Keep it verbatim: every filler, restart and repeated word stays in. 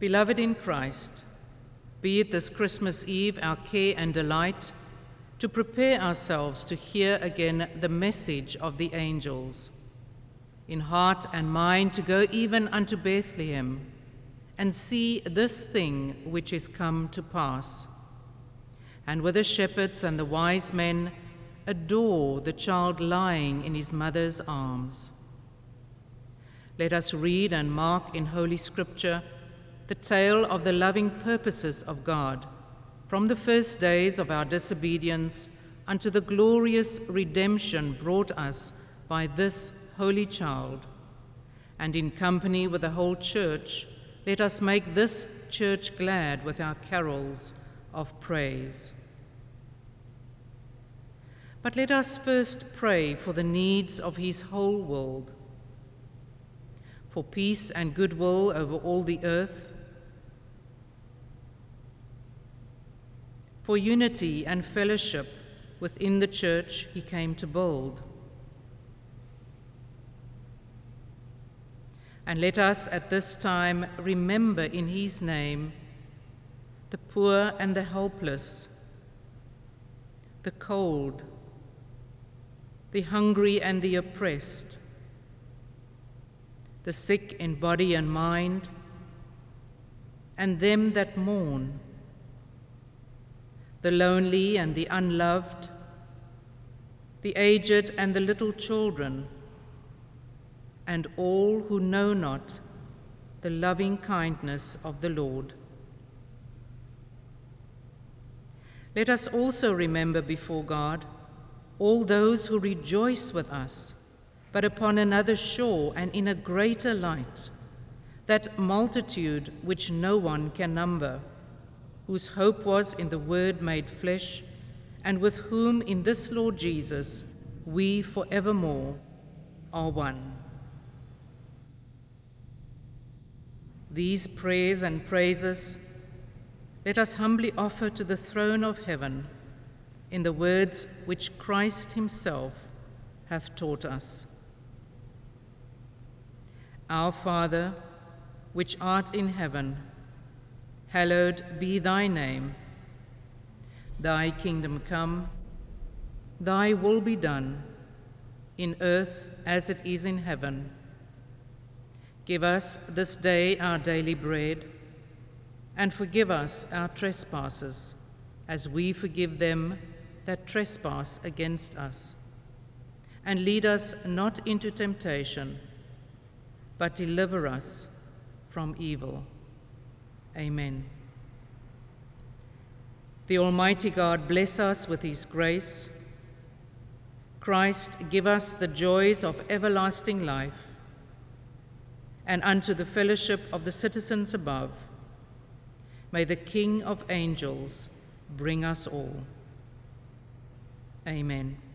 Beloved in Christ, be it this Christmas Eve our care and delight to prepare ourselves to hear again the message of the angels, in heart and mind to go even unto Bethlehem and see this thing which is come to pass, and with the shepherds and the wise men adore the child lying in his mother's arms. Let us read and mark in Holy Scripture the tale of the loving purposes of God, from the first days of our disobedience unto the glorious redemption brought us by this holy child. And in company with the whole church, let us make this church glad with our carols of praise. But let us first pray for the needs of his whole world, for peace and goodwill over all the earth, for unity and fellowship within the church he came to build. And let us at this time remember in his name the poor and the helpless, the cold, the hungry and the oppressed, the sick in body and mind, and them that mourn, the lonely and the unloved, the aged and the little children, and all who know not the loving kindness of the Lord. Let us also remember before God all those who rejoice with us, but upon another shore and in a greater light, that multitude which no one can number, whose hope was in the Word made flesh, and with whom in this Lord Jesus we forevermore are one. These prayers and praises let us humbly offer to the throne of heaven in the words which Christ himself hath taught us. Our Father, which art in heaven, hallowed be thy name. Thy kingdom come, thy will be done, in earth as it is in heaven. Give us this day our daily bread, and forgive us our trespasses, as we forgive them that trespass against us. And lead us not into temptation, but deliver us from evil. Amen. The Almighty God bless us with his grace. Christ, give us the joys of everlasting life, and unto the fellowship of the citizens above, may the King of angels bring us all. Amen.